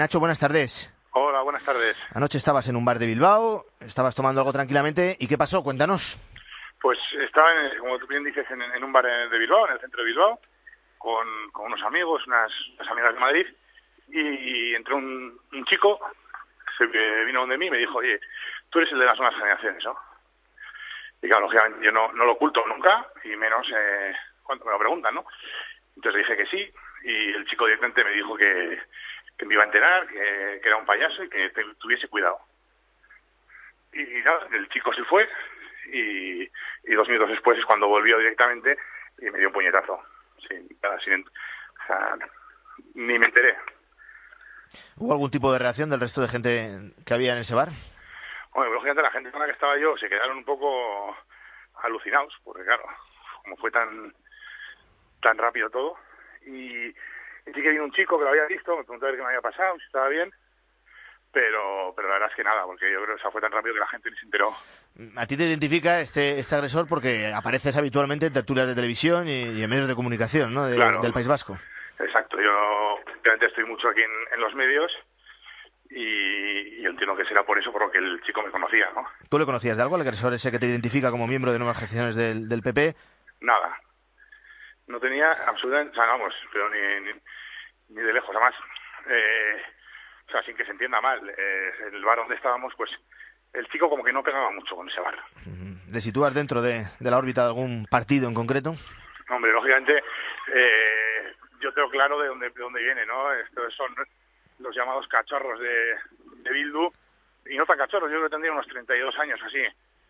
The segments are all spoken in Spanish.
Nacho, buenas tardes. Hola, buenas tardes. Anoche estabas en un bar de Bilbao, estabas tomando algo tranquilamente. ¿Y qué pasó? Cuéntanos. Pues estaba, como tú bien dices, en un bar de Bilbao, en el centro de Bilbao, con unos amigos, unas amigas de Madrid, y entró un chico que vino donde mí y me dijo: oye, tú eres el de las nuevas generaciones, ¿no? Y claro, lógicamente yo no lo oculto nunca, y menos cuando me lo preguntan, ¿no? Entonces le dije que sí, y el chico directamente me dijo que me iba a enterar, que era un payaso y que tuviese cuidado. Y nada, el chico se fue, y 2 minutos después es cuando volvió directamente y me dio un puñetazo. O sea, ni me enteré. ¿Hubo algún tipo de reacción del resto de gente que había en ese bar? Bueno, lógicamente la gente con la que estaba yo se quedaron un poco alucinados, porque claro, como fue tan rápido todo. Y sí que vino un chico que lo había visto, me preguntó a ver qué me había pasado, si estaba bien, pero la verdad es que nada, porque yo creo que fue tan rápido que la gente ni se enteró. ¿A ti te identifica este agresor porque apareces habitualmente en tertulias de televisión y en medios de comunicación, ¿no? Claro. Del País Vasco? Exacto, yo realmente estoy mucho aquí en los medios y yo entiendo que será por eso por lo que el chico me conocía, ¿no? ¿Tú le conocías de algo, al agresor ese que te identifica como miembro de nuevas generaciones del PP? Nada. No tenía absolutamente, o sea, vamos, pero ni de lejos. Además, o sea, sin que se entienda mal, el bar donde estábamos, pues el chico como que no pegaba mucho con ese bar. ¿Le sitúas dentro de la órbita de algún partido en concreto? Hombre, lógicamente, yo tengo claro de dónde viene, ¿no? Estos son los llamados cachorros de Bildu, y no tan cachorros, yo creo que tendría unos 32 años así.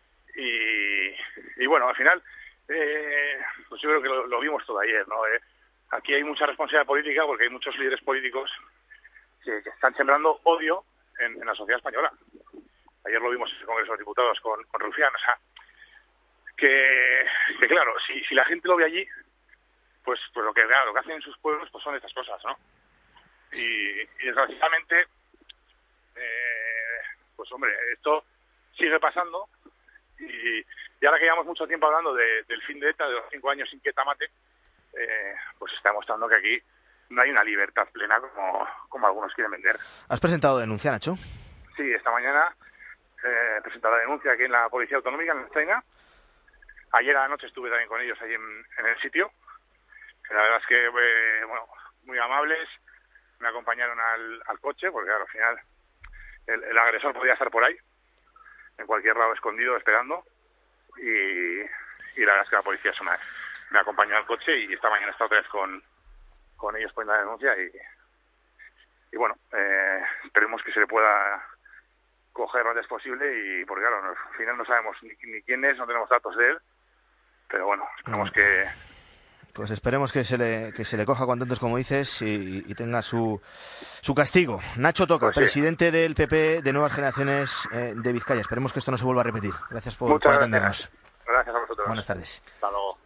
Y bueno, al final, pues yo creo que lo vimos todo ayer, ¿no? Aquí hay mucha responsabilidad política porque hay muchos líderes políticos que están sembrando odio en la sociedad española. Ayer lo vimos en el Congreso de los Diputados con Rufián, o sea, que claro, si la gente lo ve allí, pues lo que hacen en sus pueblos pues son estas cosas, ¿no? Y desgraciadamente, pues hombre, esto sigue pasando, y ahora que llevamos mucho tiempo hablando del fin de ETA, de los 5 años sin que ETA mate, pues está demostrando que aquí no hay una libertad plena como algunos quieren vender. ¿Has presentado denuncia, Nacho? Sí, esta mañana he presentado la denuncia aquí en la Policía Autonómica, en Ertzaintza. Ayer a la noche estuve también con ellos ahí en el sitio, que la verdad es que, bueno, muy amables, me acompañaron al coche, porque claro, al final el agresor podía estar por ahí, en cualquier lado escondido, esperando, y la verdad es que la policía me acompañó al coche, y esta mañana he estado otra vez con ellos poniendo la denuncia, y bueno, esperemos que se le pueda coger lo antes posible, y porque claro, al final no sabemos ni quién es, no tenemos datos de él, pero bueno, esperemos que... Pues esperemos que se le coja cuanto antes, como dices, y tenga su castigo. Nacho Toca, pues sí, presidente del PP de Nuevas Generaciones de Vizcaya. Esperemos que esto no se vuelva a repetir. Gracias por muchas atendernos. gracias a vosotros. Buenas tardes. Hasta luego.